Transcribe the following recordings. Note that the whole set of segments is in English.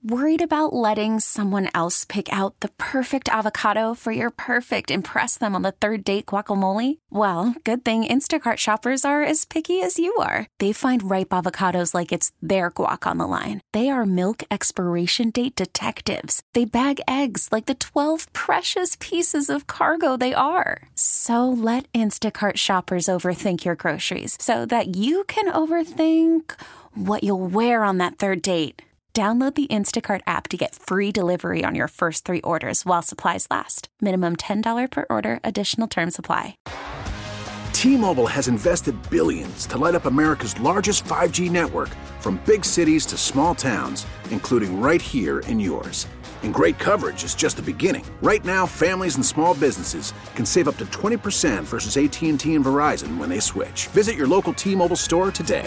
Worried about letting someone else pick out the perfect avocado for your perfect impress them on the third date guacamole? Well, good thing Instacart shoppers are as picky as you are. They find ripe avocados like it's their guac on the line. They are milk expiration date detectives. They bag eggs like the 12 precious pieces of cargo they are. So let Instacart shoppers overthink your groceries so that you can overthink what you'll wear on that third date. Download the Instacart app to get free delivery on your first 3 orders while supplies last. Minimum $10 per order. Additional terms apply. T-Mobile has invested billions to light up America's largest 5G network, from big cities to small towns, including right here in yours. And great coverage is just the beginning. Right now, families and small businesses can save up to 20% versus AT&T and Verizon when they switch. Visit your local T-Mobile store today.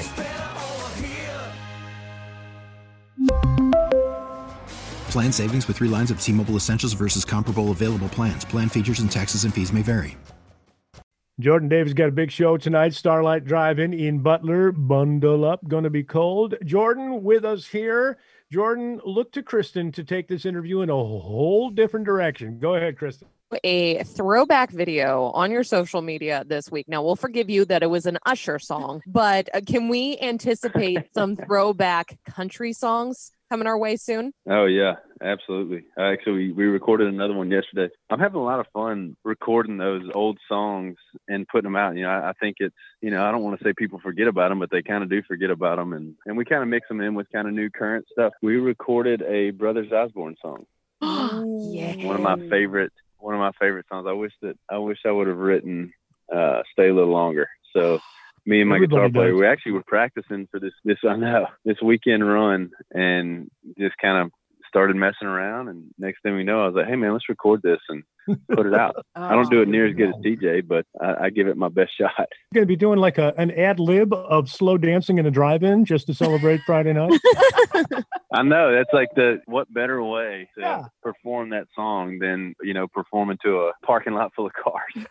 Plan savings with 3 lines of T-Mobile Essentials versus comparable available plans. Plan features and taxes and fees may vary. Jordan Davis got a big show tonight. Starlight Drive-In in Butler. Bundle up. Going to be cold. Jordan with us here. Jordan, look to Kristen to take this interview in a whole different direction. Go ahead, Kristen. A throwback video on your social media this week. Now, we'll forgive you that it was an Usher song, but can we anticipate some throwback country songs coming our way soon? Oh, yeah, absolutely. Actually, we recorded another one yesterday. I'm having a lot of fun recording those old songs and putting them out. I think it's, I don't want to say people forget about them, but they kind of do forget about them. And we kind of mix them in with kind of new current stuff. We recorded a Brothers Osborne song. Yeah. One of my favorite songs. I wish I would have written Stay a Little Longer. So me and my guitar player, we actually were practicing for this weekend run, and just kind of started messing around. And next thing we know, I was like, hey man, let's record this and put it out. I don't do it near as good as TJ, but I give it my best shot. You're going to be doing like an ad lib of slow dancing in a drive-in just to celebrate Friday night? I know. That's like what better way to perform that song than, performing to a parking lot full of cars.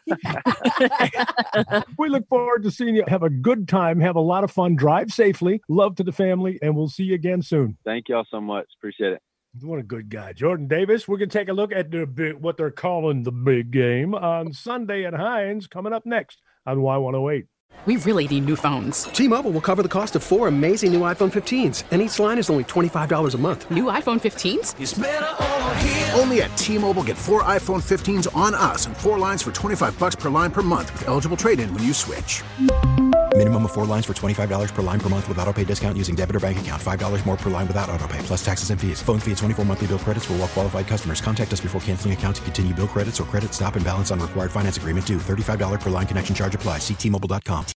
We look forward to seeing you have a good time, have a lot of fun, drive safely, love to the family, and we'll see you again soon. Thank y'all so much. Appreciate it. What a good guy. Jordan Davis. We're going to take a look at what they're calling the big game on Sunday at Heinz, coming up next on Y108. We really need new phones. T-Mobile will cover the cost of 4 amazing new iPhone 15s, and each line is only $25 a month. New iPhone 15s? It's better over here. Only at T-Mobile, get 4 iPhone 15s on us and 4 lines for $25 per line per month with eligible trade-in when you switch. Minimum of 4 lines for $25 per line per month with autopay discount using debit or bank account. $5 more per line without autopay, plus taxes and fees. Phone fee at 24 monthly bill credits for well-qualified customers. Contact us before canceling account to continue bill credits or credit stop and balance on required finance agreement due. $35 per line connection charge applies. See T-Mobile.com.